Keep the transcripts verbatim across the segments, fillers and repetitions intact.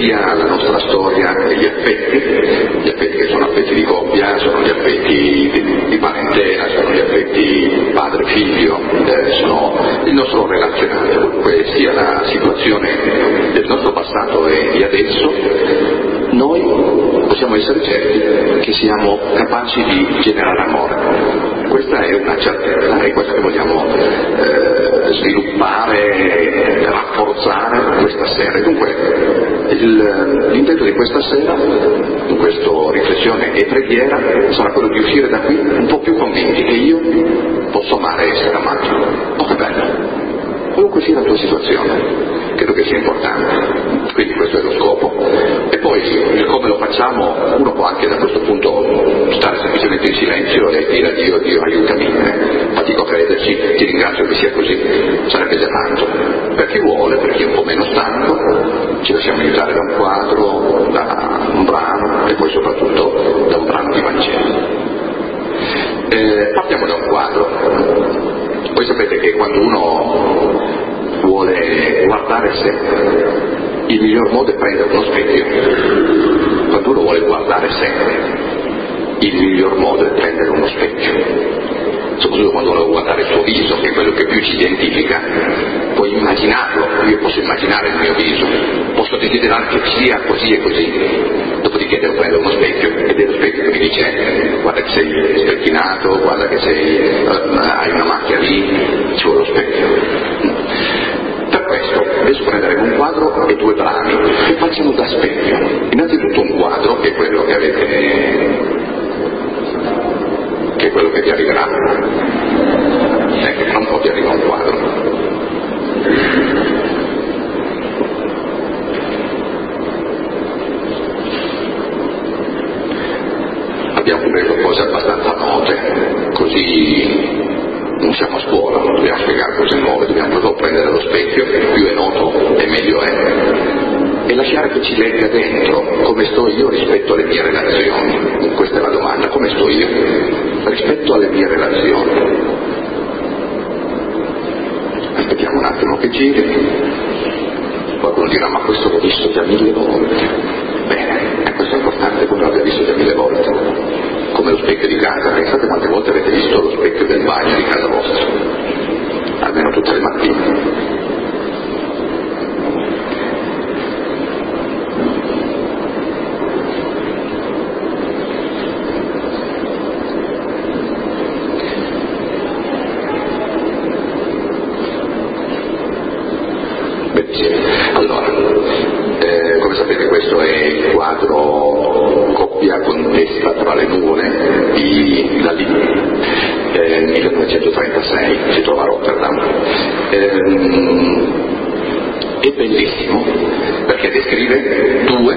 sia la nostra storia degli affetti, gli affetti che sono affetti di coppia, sono gli affetti di, di parentela, sono gli affetti padre-figlio, eh, sono il nostro relazionale, qualunque sia la situazione del nostro passato e di adesso, noi possiamo essere certi che siamo capaci di generare amore. Questa è una certezza, è questa che vogliamo eh, sviluppare, rafforzare questa sera. Dunque il, l'intento di questa sera, in questa riflessione e preghiera, sarà quello di uscire da qui un po' più convinti che io posso amare e essere amato. Oh, che bello! Qualunque sia la tua situazione, credo che sia importante, quindi questo è lo scopo. E poi il come lo facciamo, uno può anche da questo punto stare semplicemente in silenzio e dire a Dio: Dio aiutami, eh, fatico a crederci, ti ringrazio che sia così, sarebbe già tanto. Per chi vuole, per chi è un po' meno stanco, ci lasciamo aiutare da un quadro, da un brano e poi soprattutto da un brano di Vangelo. Eh, partiamo da un quadro. Voi sapete che quando uno vuole guardare sé, il miglior modo è prendere uno specchio. Quando uno vuole guardare sé, il miglior modo è prendere uno specchio. Soprattutto quando uno vuole guardare il suo viso, che è quello che più ci identifica. Puoi immaginarlo, io posso immaginare il mio viso, posso desiderare che sia così e così. Dopodiché devo prendere uno specchio ed è lo specchio che mi dice: guarda che sei specchinato, guarda che sei, uh, hai una macchia lì, ci vuole lo specchio. Per questo adesso prenderemo un quadro e due brani che facciano da specchio. Innanzitutto un quadro, che è quello che avete, che è quello che vi arriverà. Ecco, tra un po' vi arriva un quadro. Abbiamo preso cose abbastanza note, così non siamo a scuola, non dobbiamo spiegare cose nuove, dobbiamo solo prendere lo specchio, più è noto e meglio è, e lasciare che ci legga dentro come sto io rispetto alle mie relazioni. Questa è la domanda: come sto io rispetto alle mie relazioni? Aspettiamo un attimo che giri. Qualcuno dirà: ma questo l'ho visto già mille volte. Bene, e questo è importante, come l'abbia visto già mille volte. Come lo specchio di casa. Pensate quante volte avete visto lo specchio del bagno di casa vostra, almeno tutte le mattine. Beh, sì. Allora, eh, come sapete questo è il quadro Coppia con testa tra le nuvole di Dalì, eh, millenovecentotrentasei, si trova a Rotterdam. Eh, è bellissimo perché descrive due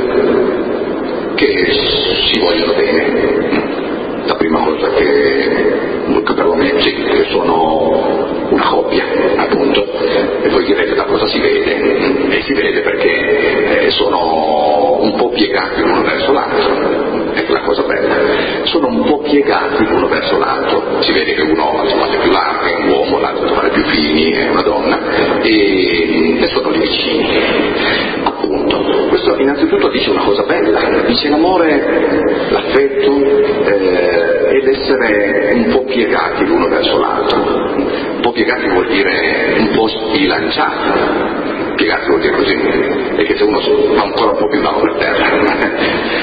che si vogliono bene. La prima cosa che, che per me sì, che sono una coppia, appunto, e voi direte: da cosa si vede? E si vede perché eh, sono un po' piegati l'uno verso l'altro. Ecco la cosa bella, sono un po' piegati l'uno verso l'altro. Si vede che uno ha le spalle più larghe, è un uomo, l'altro ha le spalle più fini, è una donna, e, e sono lì vicini. Appunto, questo innanzitutto dice una cosa bella, dice l'amore, l'affetto eh, ed essere un po' piegati l'uno verso l'altro. Un po' piegati vuol dire un po' sbilanciati. Piegati vuol dire così, è che se uno fa ancora un po' più basso per terra.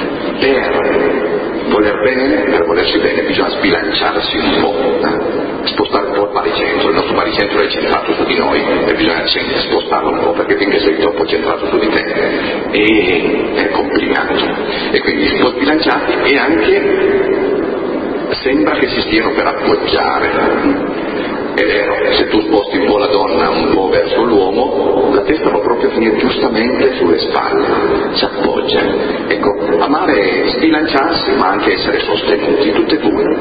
Per voler bene, per volersi bene, bisogna sbilanciarsi un po', eh? Spostare un po' il baricentro. Il nostro baricentro è centrato su di noi e bisogna sempre spostarlo un po', perché finché sei troppo centrato su di te e è complicato. E quindi un po' sbilanciati, e anche sembra che si stiano per appoggiare. È vero, se tu sposti un po' la donna un po' verso l'uomo, la testa va proprio a finire giustamente sulle spalle, si appoggia. Ecco, amare è sbilanciarsi ma anche essere sostenuti, tutte e due.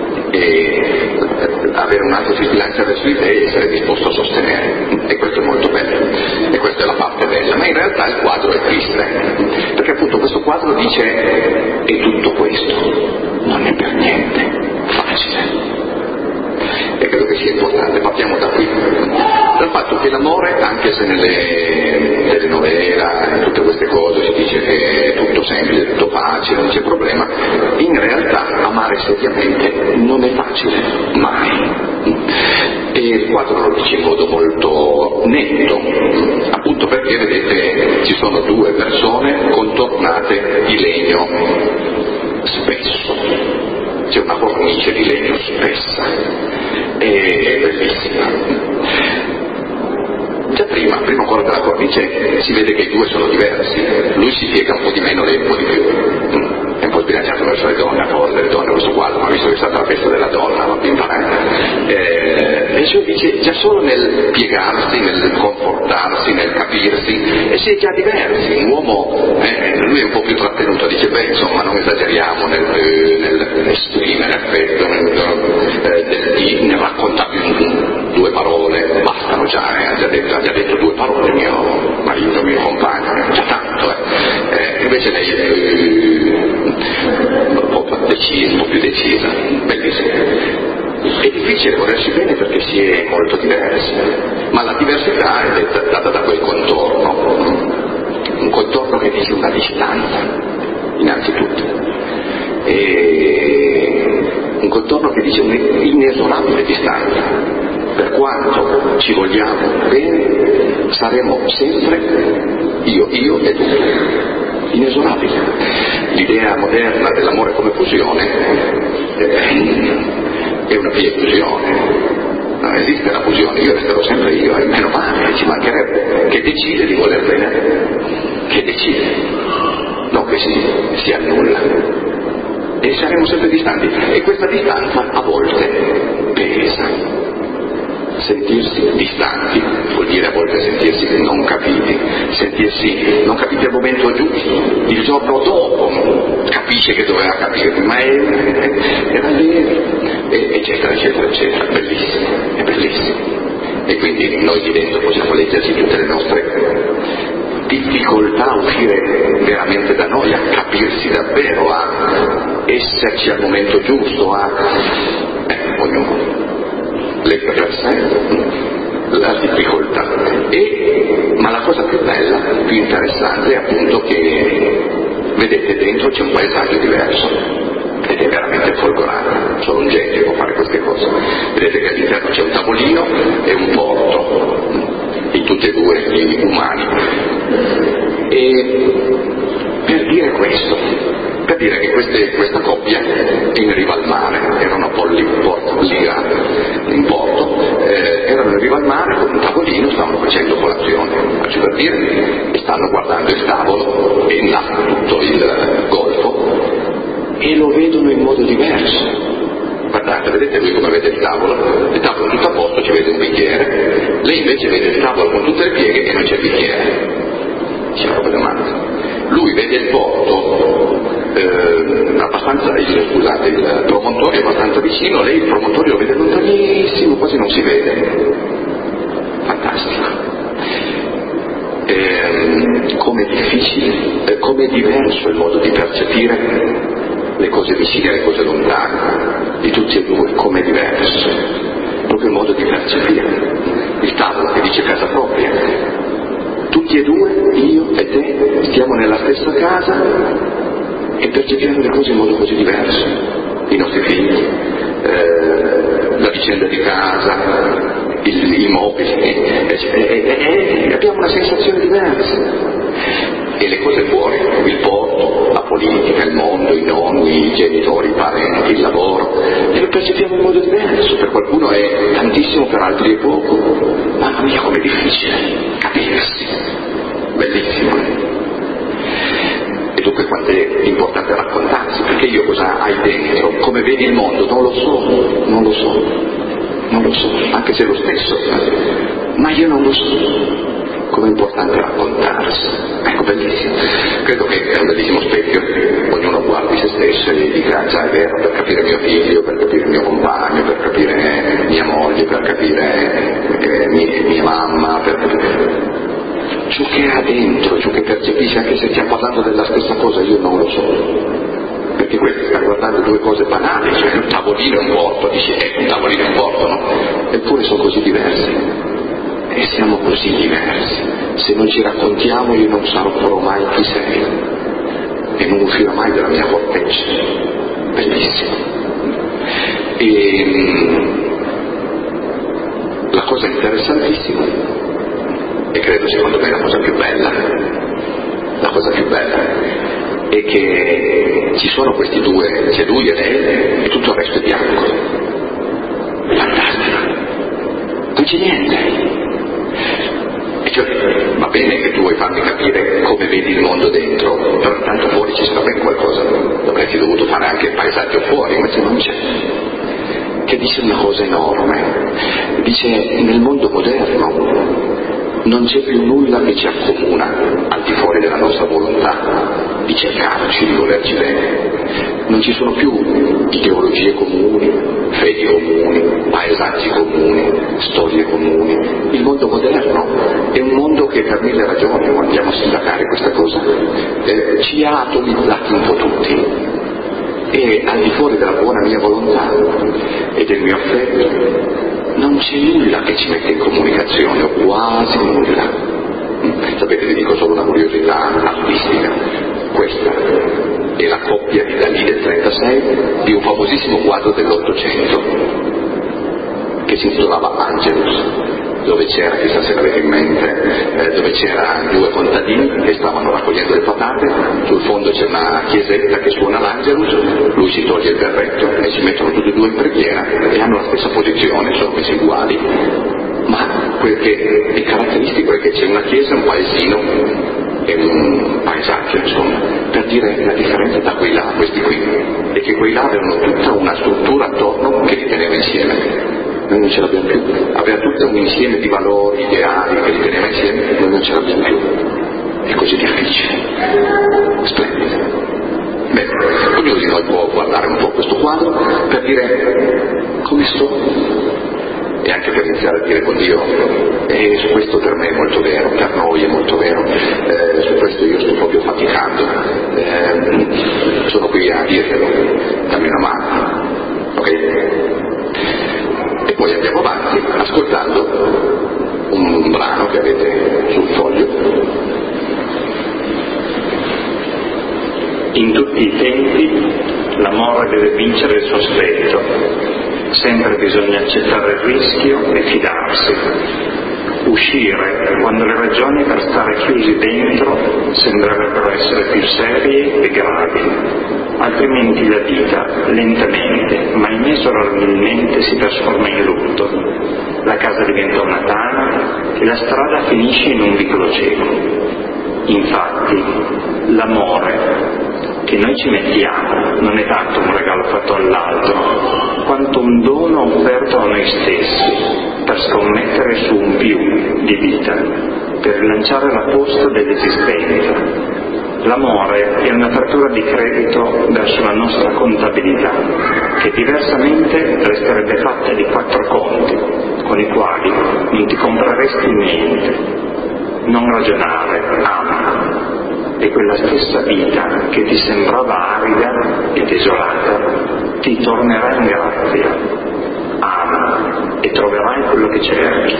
E avere un altro che si sbilancia verso di te e essere disposto a sostenere. E questo è molto bello. E questa è la parte bella. Ma in realtà il quadro è triste, perché appunto questo quadro dice: e tutto questo non è per niente facile. E credo che sia importante, partiamo da qui, dal fatto che l'amore, anche se nelle telenovela e tutte queste cose si dice seriamente, non è facile, mai. E il quadro lo dice in modo molto netto, appunto perché, vedete, ci sono due persone contornate di legno spesso, c'è una cornice di legno spessa, è bellissima. Già prima, prima ancora della cornice, si vede che i due sono diversi, lui si piega un po' di meno, lei un po' di più, è un po' sbilanciato verso le donne, a favore delle donne questo quadro, ma visto che è stata la festa della donna, va più imparare. Eh, e cioè dice, già solo nel piegarsi, nel comportarsi, nel capirsi, e si è già diversi, un uomo, eh, lui è un po' più trattenuto, dice, beh, insomma, non esageriamo nel, nel esprimere affetto, nel, eh, nel, nel raccontare due parole, bastano già, eh, ha già detto, ha già detto due parole mio marito, mio compagno, già tanto, eh. Eh, invece lei è un po' decisa, un po' più decisa, bellissimo. È difficile volersi bene perché si è molto diversi, ma la diversità è detta, data da quel contorno, un contorno che dice una distanza, innanzitutto, e un contorno che dice un'inesorabile distanza. Per quanto ci vogliamo bene, saremo sempre io, io e tu, inesorabili. L'idea moderna dell'amore come fusione è una via fusione, non esiste la fusione, io resterò sempre io, e meno male, ci mancherebbe, che decide di voler bene, che decide, non che si, si annulla, e saremo sempre distanti, e questa distanza a volte pesa. Sentirsi distanti vuol dire a volte sentirsi non capiti, sentirsi non capiti al momento giusto, il giorno dopo capisce che doveva capire, ma è, era lì, eccetera, eccetera, eccetera, bellissimo, è bellissimo. E quindi noi di dentro possiamo leggerci tutte le nostre difficoltà a uscire veramente da noi, a capirsi davvero, a esserci al momento giusto, a eh, ognuno legge per sé la difficoltà. E, ma la cosa più bella, più interessante è appunto che, vedete, dentro c'è un paesaggio diverso ed è veramente folgorante, solo un genio può fare queste cose. Vedete che all'interno c'è un tavolino e un porto, in tutti e due gli umani, e per dire questo, per dire che queste, questa coppia è in riva al mare, erano a Polli, Porto, Liga, in porto, eh, erano in riva al mare con un tavolino, stavano facendo colazione, faccio per dire, e stanno guardando il tavolo e là tutto il golfo, e lo vedono in modo diverso. Guardate, vedete lui come vede il tavolo? Il tavolo è tutto a posto, ci vede un bicchiere, lei invece vede il tavolo con tutte le pieghe e non c'è il bicchiere. C'è una roba domanda. Lui vede il porto eh, abbastanza, scusate, il promontorio abbastanza vicino, lei il promontorio lo vede lontanissimo, quasi non si vede. Fantastico. Eh, com'è difficile, eh, com'è diverso il modo di percepire le cose vicine e le cose lontane, di tutti e due, com'è diverso, proprio il modo di percepire. Il tavolo che dice casa propria, tutti e due, io e te, stiamo nella stessa casa e percepiamo le cose in modo così diverso, i nostri figli, eh, la vicenda di casa, il, i mobili, e, e, e, e abbiamo una sensazione diversa. E le cose fuori, il porto, la politica, il mondo, i nonni, i genitori, i parenti, il lavoro, e lo percepiamo in modo diverso. Per qualcuno è tantissimo, per altri è poco. Mamma mia, com'è difficile capirsi, bellissimo. E dunque quanto è importante raccontarsi, perché io cosa hai dentro, come vedi il mondo, non lo so, non lo so, non lo so, anche se è lo stesso, ma io non lo so. Com'è importante raccontarsi, ecco, bellissimo. Credo che è un bellissimo specchio, ognuno guardi se stesso e dica, già è vero, per capire mio figlio, per capire il mio compagno, per capire mia moglie, per capire eh, mia, mia mamma, per capire ciò che ha dentro, ciò che percepisce, anche se stiamo parlando della stessa cosa, io non lo so, perché questo sta guardando due cose banali, cioè un tavolino e un porto, dice, eh, un tavolino e un porto, no? Eppure sono così diversi. E siamo così diversi. Se non ci raccontiamo io non saprò mai chi sei e non uscirò mai dalla mia fortezza. Bellissimo. E la cosa interessantissima, e credo secondo me la cosa più bella, la cosa più bella è che ci sono questi due, c'è lui e lei e tutto il resto è bianco. Fantastico, non c'è niente. E cioè, va bene che tu vuoi farmi capire come vedi il mondo dentro, però intanto fuori ci sarà ben qualcosa, dovresti dovuto fare anche il paesaggio fuori, invece non c'è. Che dice una cosa enorme, dice nel mondo moderno non c'è più nulla che ci accomuna al di fuori della nostra volontà di cercarci, di volerci bene. Non ci sono più ideologie comuni, fedi comuni, paesaggi comuni, storie comuni. Il mondo moderno è un mondo che per mille ragioni, non andiamo a sindacare questa cosa, eh, ci ha atomizzati un po' tutti. E al di fuori della buona mia volontà e del mio affetto non c'è nulla che ci mette in comunicazione, o quasi nulla. Sapete, vi dico solo una curiosità artistica. Questa è la coppia di Dalì del trentasei di un famosissimo quadro dell'Ottocento che si intitolava Angelus, dove c'era, chissà se l'avete in mente, eh, dove c'erano due contadini che stavano raccogliendo le patate, sul fondo c'è una chiesetta che suona l'Angelus, lui si toglie il berretto e si mettono tutti e due in preghiera e hanno la stessa posizione, sono messi uguali, ma quel che è caratteristico è che c'è una chiesa, un paesino e un paesaggio, insomma, per dire la differenza da quei là a questi qui, e che quei là avevano tutta una struttura attorno che li teneva insieme. Noi non ce l'abbiamo più, aveva tutto un insieme di valori, ideali che li teneva insieme, noi non ce l'abbiamo più, è così difficile, splendido. Bene, ognuno di noi può guardare un po' questo quadro per dire come sto, e anche per iniziare a dire con Dio, e su questo per me è molto vero, per noi è molto vero, eh, su questo io sto proprio faticando, eh, sono qui a dirtelo, dammi una mano, ok? E poi andiamo avanti ascoltando un brano che avete sul foglio. In tutti i tempi l'amore deve vincere il sospetto, sempre bisogna accettare il rischio e fidarsi, uscire quando le ragioni per stare chiusi dentro sembrerebbero essere più serie e gravi, altrimenti la vita lentamente ma inesorabilmente si trasforma in lutto, la casa diventa una tana e la strada finisce in un vicolo cieco. Infatti l'amore che noi ci mettiamo non è tanto un regalo fatto all'altro quanto un dono offerto a noi stessi per scommettere su un più di vita, per rilanciare la posta dell'esistenza. L'amore è un'apertura di credito verso la nostra contabilità, che diversamente resterebbe fatta di quattro conti, con i quali non ti compreresti niente. Non ragionare, ama, e quella stessa vita che ti sembrava arida e desolata ti tornerà in grazia. Ama e troverai quello che cerchi.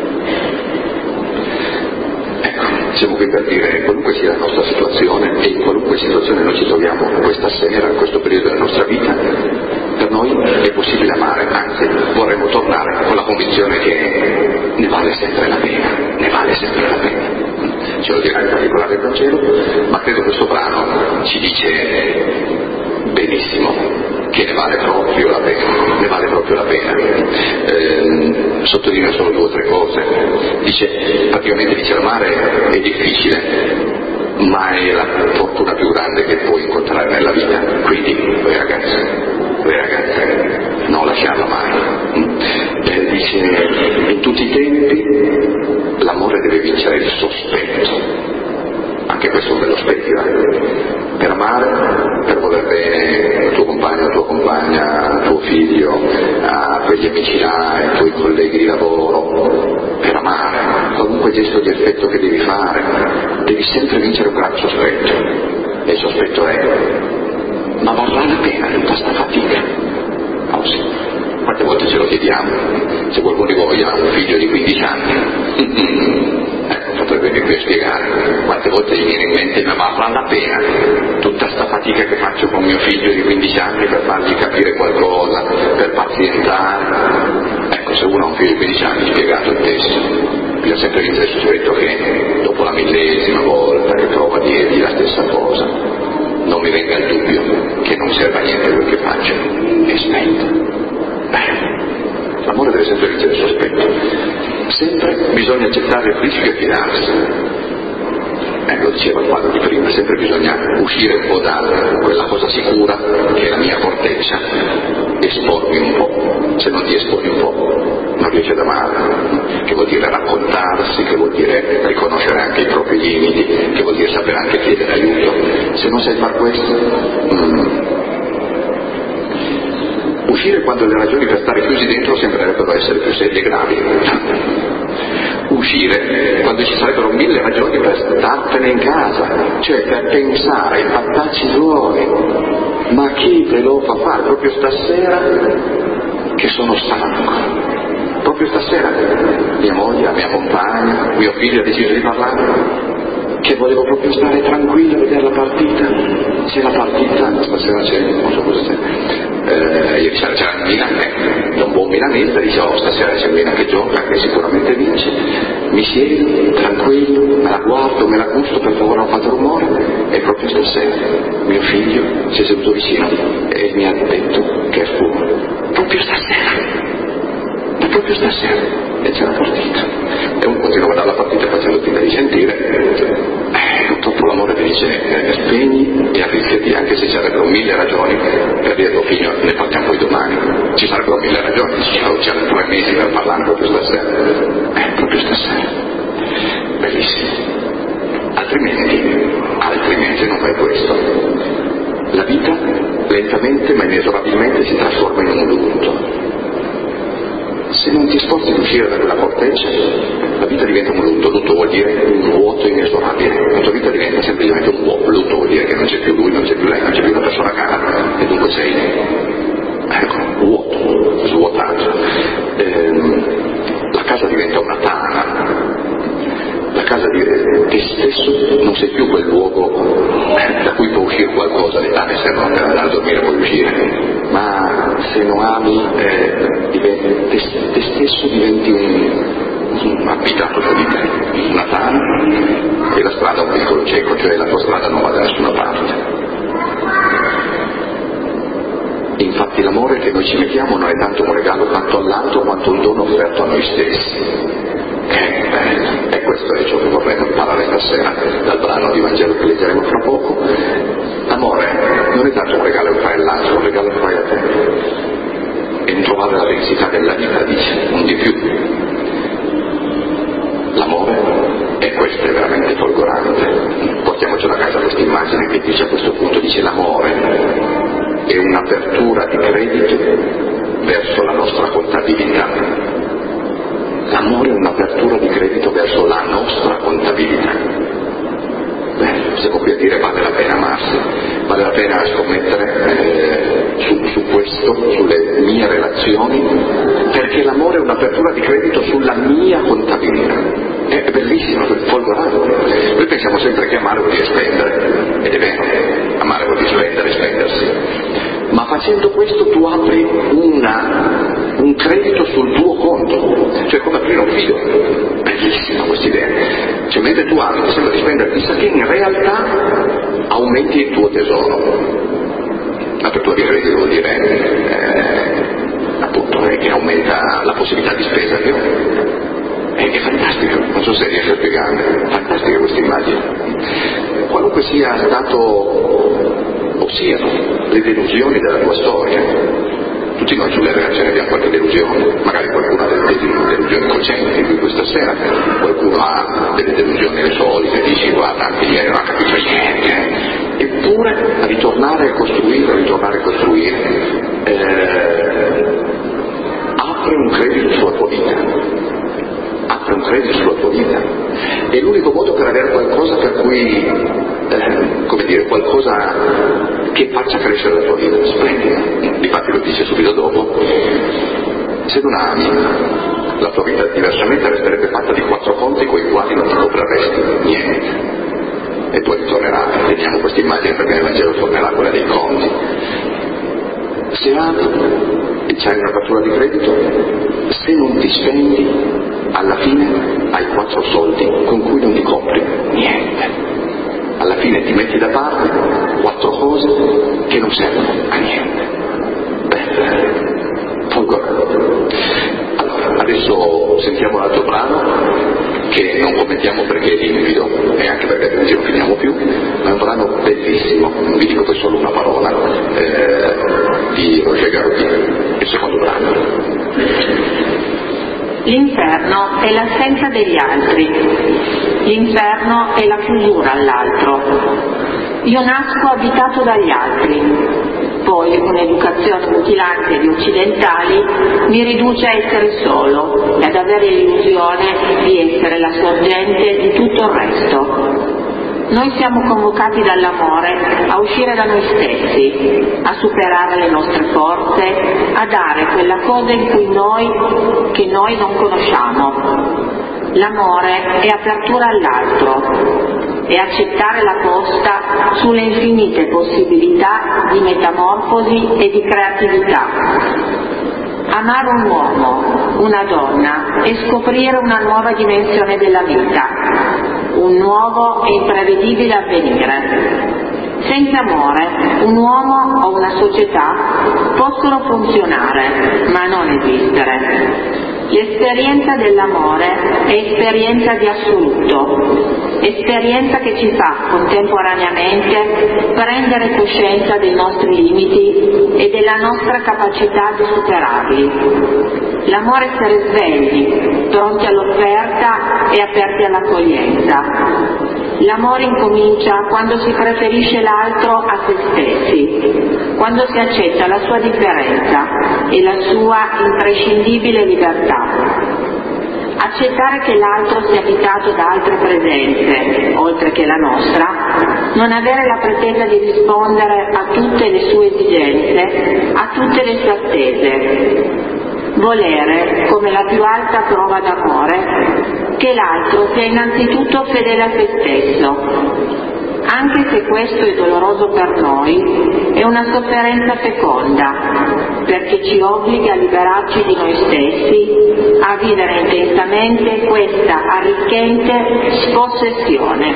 Siamo qui per dire, qualunque sia la nostra situazione e in qualunque situazione noi ci troviamo questa sera, in questo periodo della nostra vita, per noi è possibile amare, anzi vorremmo tornare con la convinzione che ne vale sempre la pena, ne vale sempre la pena. Ce lo dirà in particolare il Vangelo, ma credo questo brano ci dice benissimo che ne vale proprio la pena, ne vale proprio la pena. Eh, sottolineo solo due o tre cose. Dice, praticamente dice l'amare è difficile, ma è la fortuna più grande che puoi incontrare nella vita. Quindi, voi ragazzi, voi ragazze, non lasciarla mai. Eh, dice, in tutti i tempi l'amore deve vincere il sospetto. Anche questo è un bello specchio, eh? Per amare, per voler bene al tuo compagno, alla tua compagna, al tuo figlio, a quegli amici là, ai tuoi colleghi di lavoro, per amare, qualunque gesto di affetto che devi fare, devi sempre vincere un grande sospetto. E il sospetto è, ma varrà la pena tutta questa fatica? Oh sì, quante volte ce lo chiediamo? Se qualcuno di voi ha un figlio di quindici anni, ecco, potrebbe qui a spiegare quante volte gli viene in mente, ma varrà la pena tutta sta fatica fatica che faccio con mio figlio di quindici anni per fargli capire qualcosa, per pazientare. Ecco, se uno ha un figlio di quindici anni spiegato il testo, bisogna sempre vincere il sospetto che dopo la millesima volta che prova a dirgli la stessa cosa, non mi venga il dubbio che non serva a niente quel che faccio e smetta. Beh, l'amore deve sempre vincere il sospetto. Sempre bisogna accettare il rischio e fidarsi. Eh, lo diceva il padre di prima, sempre bisogna uscire un po' da quella cosa sicura che è la mia fortezza, espormi un po'. Se non ti esponi un po' non riesci ad amare, che vuol dire raccontarsi, che vuol dire riconoscere anche i propri limiti, che vuol dire sapere anche chiedere aiuto. Se non sai far questo, mm, uscire quando le ragioni per stare chiusi dentro sembrerebbero essere più serie e gravi. Uscire quando ci sarebbero mille ragioni per startene in casa, cioè per pensare ai fattacci tuoi. Ma chi te lo fa fare proprio stasera che sono stanco? Proprio stasera mia moglie, la mia compagna, mio figlio ha deciso di parlare che volevo proprio stare tranquillo a vedere la partita. C'è la partita, stasera c'è, non so cosa c'è. Eh, ieri sera c'era il Milan, eh, un buon milanista, dice oh stasera c'è il Milan che gioca, che sicuramente vince, mi siedo tranquillo, me la guardo, me la gusto, per favore non fate rumore, e proprio stasera mio figlio si è seduto vicino e mi ha detto che è fuori, proprio stasera, ma proprio stasera, e c'è la partita, e uno continua a guardare la partita facendo finta di sentire. Purtroppo l'amore ti dice eh, spegni e arrischiati, anche se ci sarebbero mille ragioni per dire tuo figlio ne parliamo poi domani, ci sarebbero mille ragioni, ci hanno tre mesi per parlare proprio stasera, eh, proprio stasera, bellissimo. Altrimenti, altrimenti se non fai questo, la vita lentamente ma inesorabilmente si trasforma in un lutto. Se non ti sforzi di uscire da quella corteccia, la vita diventa un lutto. Lutto vuol dire un vuoto inesorabile. La tua vita diventa semplicemente un vuoto. Lutto vuol dire che non c'è più lui, non c'è più lei, non c'è più una persona cara, e dunque sei, ecco, vuoto, svuotato. Ehm, la casa diventa una tana. La casa di te stesso non sei più quel luogo da cui può uscire qualcosa, le tane servono per andare a dormire e poi uscire, ma se non ami eh, diventi, te, te stesso diventi un, un abitato da vita, una tana, e la strada un piccolo cieco, cioè la tua strada non va da nessuna parte. Infatti l'amore che noi ci mettiamo non è tanto un regalo fatto all'altro quanto un dono offerto a noi stessi. Che bello! E questo è ciò che vorremmo imparare stasera dal brano di Vangelo che leggeremo fra poco. L'amore non è tanto un regalo che fai all'altro, un regalo che fai a te. E in trovare la densità della vita, dice, un di più. L'amore, e questo è veramente folgorante, portiamoci a casa questa immagine che dice a questo punto, dice l'amore è un'apertura di credito verso la nostra contabilità. L'amore è un'apertura di credito verso la nostra contabilità. Beh, siamo qui a dire vale la pena amarsi, vale la pena scommettere eh, su, su questo, sulle mie relazioni, perché l'amore è un'apertura di credito sulla mia contabilità. È, è bellissimo, è folgorante. Noi pensiamo sempre che amare vuol dire spendere, ed è vero, amare vuol dire spendere e spendersi. Ma facendo questo tu apri una, un credito sul tuo conto, cioè come aprire un fido. Bellissima questa idea. Cioè mentre tu ami, ti sembra di spendere, chissà che in realtà aumenti il tuo tesoro. L'apertura di credito vuol dire eh, appunto eh, che aumenta la possibilità di spesa. È, è fantastico, non so se riesco a spiegarmi, fantastica questa immagine. Qualunque sia stato o siano le delusioni della tua storia, tutti noi sulle relazioni abbiamo qualche delusione, magari qualcuno ha delle delusioni cocenti qui questa sera, qualcuno ha delle delusioni le solite, dici guarda anche ieri non ha capito niente, eppure a ritornare a costruire, a ritornare a costruire eh, apre un credito sulla tua vita, apre un credito sulla tua vita, è l'unico modo per avere qualcosa per cui eh, come dire, qualcosa che faccia crescere la tua vita, splendido. Difatti lo dice subito dopo, se non ami la tua vita diversamente resterebbe fatta di quattro conti con i quali non ti compreresti niente. e poi ritornerà. Teniamo questa immagine perché nel Vangelo tornerà quella dei conti. Se ami e c'hai una fattura di credito, se non ti spendi, alla fine hai quattro soldi con cui non ti compri niente. Alla fine ti metti da parte quattro cose che non servono a niente. Beh, folgore. Allora, adesso sentiamo l'altro brano che non commentiamo perché è limpido e anche perché non ci finiamo più, ma è un brano bellissimo, non vi dico poi solo una parola, eh, di Roger Garaudy, il secondo brano. L'inferno è l'assenza degli altri, l'inferno è la chiusura all'altro. Io nasco abitato dagli altri, poi un'educazione mutilante di occidentali mi riduce a essere solo e ad avere l'illusione di essere la sorgente di tutto il resto. Noi siamo convocati dall'amore a uscire da noi stessi, a superare le nostre forze, a dare quella cosa in cui noi, che noi non conosciamo. L'amore è apertura all'altro, è accettare la posta sulle infinite possibilità di metamorfosi e di creatività. Amare un uomo, una donna e scoprire una nuova dimensione della vita, un nuovo e imprevedibile avvenire. Senza amore un uomo o una società possono funzionare, ma non esistere. L'esperienza dell'amore è esperienza di assoluto, esperienza che ci fa contemporaneamente prendere coscienza dei nostri limiti e della nostra capacità di superarli. L'amore essere svegli, pronti all'offerta e aperti all'accoglienza. L'amore incomincia quando si preferisce l'altro a se stessi, quando si accetta la sua differenza e la sua imprescindibile libertà. Accettare che l'altro sia abitato da altre presenze, oltre che la nostra, non avere la pretesa di rispondere a tutte le sue esigenze, a tutte le sue attese. Volere, come la più alta prova d'amore, che l'altro sia innanzitutto fedele a se stesso. Anche se questo è doloroso per noi, è una sofferenza feconda, perché ci obbliga a liberarci di noi stessi, a vivere intensamente questa arricchente spossessione.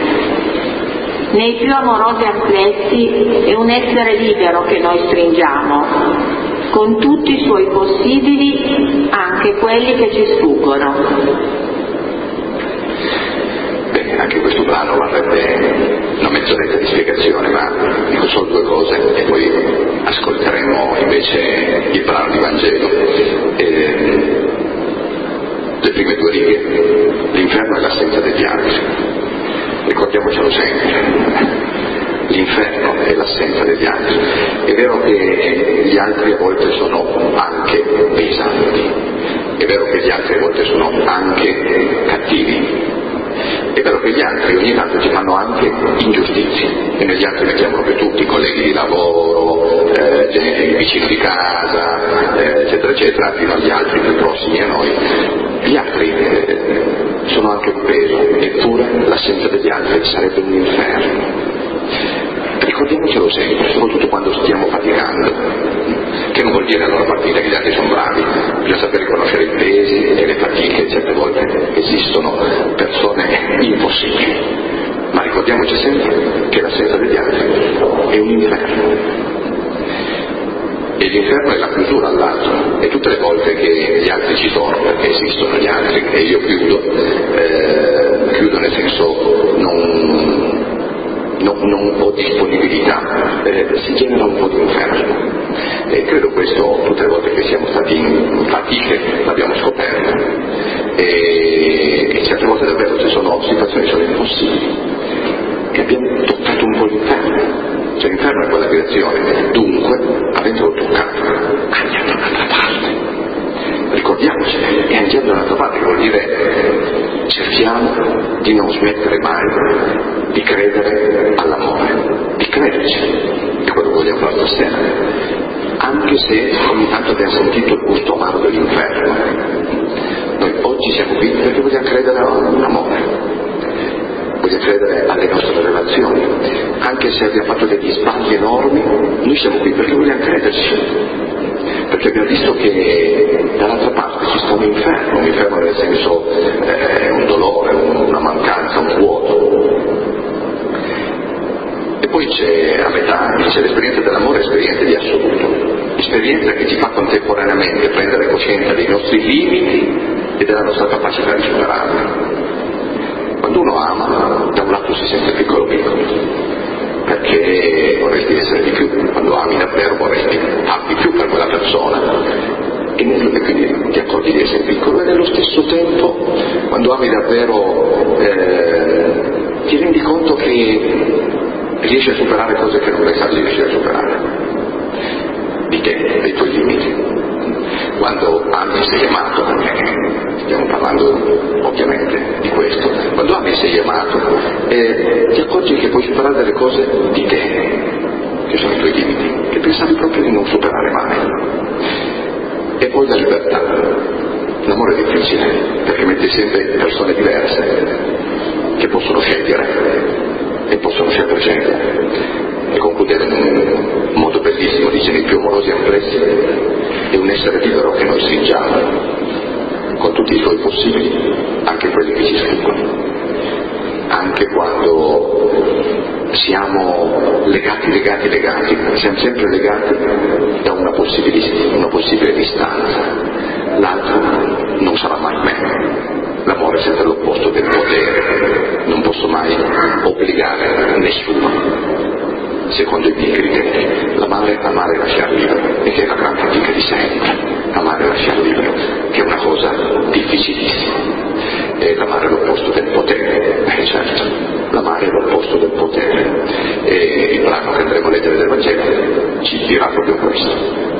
Nei più amorosi amplessi è un essere libero che noi stringiamo, con tutti i suoi possibili, anche quelli che ci sfuggono. Bene, anche questo brano varrebbe una mezz'oretta di spiegazione, ma dico solo due cose e poi ascolteremo invece il brano di Vangelo. E le prime due righe: l'inferno è l'assenza degli altri. Ricordiamocelo sempre. L'inferno è l'assenza degli altri. È vero che gli altri a volte sono anche pesanti, è vero che gli altri a volte sono anche cattivi, è vero che gli altri ogni tanto ci fanno anche ingiustizie, e negli altri mettiamo proprio tutti, colleghi di lavoro, eh, gente vicino di casa, eh, eccetera eccetera, fino agli altri più prossimi a noi. Gli altri eh, sono anche un peso, eppure l'assenza degli altri sarebbe un inferno. Ricordiamocelo sempre, soprattutto quando stiamo faticando, che non vuol dire allora partita che gli altri sono bravi, bisogna sapere riconoscere i pesi e le fatiche. Certe volte esistono persone impossibili, ma ricordiamoci sempre che l'assenza degli altri è un inferno, e l'inferno è la chiusura all'altro, e tutte le volte che gli altri ci sono, perché esistono gli altri e io chiudo, eh, chiudo nel senso non Non, non ho disponibilità, eh, si genera un po' di inferno, e credo questo tutte le volte che siamo stati in fatiche l'abbiamo scoperto, e, e certe volte davvero ci sono situazioni che sono impossibili e abbiamo toccato un po' l'inferno, cioè l'inferno è quella direzione, dunque avendolo toccato andiamo da un'altra parte, ricordiamoci, e andiamo da un'altra parte, che vuol dire cerchiamo di non smettere mai di credere all'amore, di crederci, è quello che vogliamo fare stasera, anche se ogni tanto abbiamo sentito il gusto amaro dell'inferno. Noi oggi siamo qui perché vogliamo credere all'amore, voglio credere alle nostre relazioni, anche se abbiamo fatto degli sbagli enormi, noi siamo qui perché vogliamo crederci, perché abbiamo visto che dall'altra parte ci sta un inferno, un inferno nel senso eh, un dolore, una mancanza, un vuoto. E poi c'è a metà, c'è l'esperienza dell'amore, esperienza di assoluto, esperienza che ci fa contemporaneamente prendere coscienza dei nostri limiti e della nostra capacità di superarli. Quando uno ama, da un lato si sente piccolo piccolo, perché vorresti essere di più, quando ami davvero vorresti far di più per quella persona, e, nel, e quindi ti accorgi di essere piccolo, e nello stesso tempo, quando ami davvero, eh, ti rendi conto che riesci a superare cose che non pensavi di riuscire a superare, di te, dei tuoi limiti. Quando ami sei amato, stiamo parlando ovviamente di questo, quando ami sei amato, eh, ti accorgi che puoi superare delle cose di te, che sono i tuoi limiti, che pensavi proprio di non superare mai. E poi la libertà. L'amore è difficile, perché mette sempre persone diverse, che possono scegliere, e possono scegliere sempre. E concludere in un modo bellissimo, dice: nei più amorosi amplessi è un essere libero che noi stringiamo, con tutti i suoi possibili, anche quelli che ci sfuggono, anche quando siamo legati, legati, legati, siamo sempre legati da una possibile, una possibile distanza, l'altro non sarà mai me. L'amore è sempre l'opposto del potere, non posso mai obbligare nessuno secondo i miei criteri. L'amare, amare e lasciare libero, e che è la gran fatica di sempre, amare e lasciare libero, che è una cosa difficilissima. E l'amare è l'opposto del potere, eh certo, l'amare è l'opposto del potere, e il brano che andremo a leggere del Vangelo ci dirà proprio questo.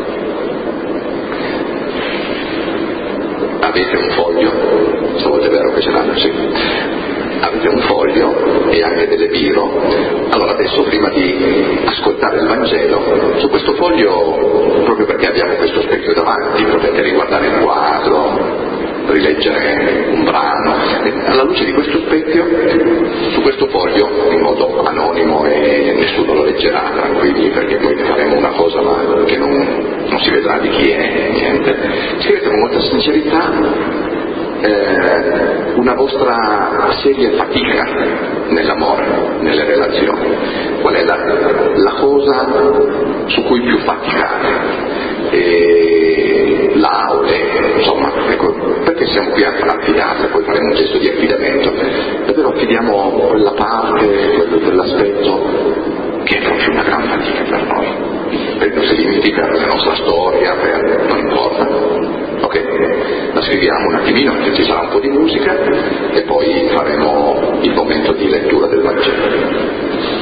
Avete un foglio, stavolta è vero che ce l'hanno, sì. Avete un foglio e anche delle biro. Allora adesso, prima di ascoltare il Vangelo, su questo foglio, proprio perché abbiamo questo specchio davanti, potete riguardare il quadro, rileggere un brano, e alla luce di questo specchio, su questo foglio, in modo anonimo e nessuno lo leggerà, tranquilli, perché poi faremo una cosa ma che non, non si vedrà di chi è, niente, scrivete con molta sincerità Eh, una vostra seria fatica nell'amore, nelle relazioni. Qual è la, la cosa su cui più faticate? E l'aule, insomma, ecco, perché siamo qui a affidare, poi faremo un gesto di affidamento, davvero affidiamo quella parte, quell'aspetto che è proprio una gran fatica per noi, per i nostri limiti, per la nostra storia, per... non importa. Ok, la scriviamo un attimino, ci sarà un po' di musica e poi faremo il momento di lettura del Vangelo.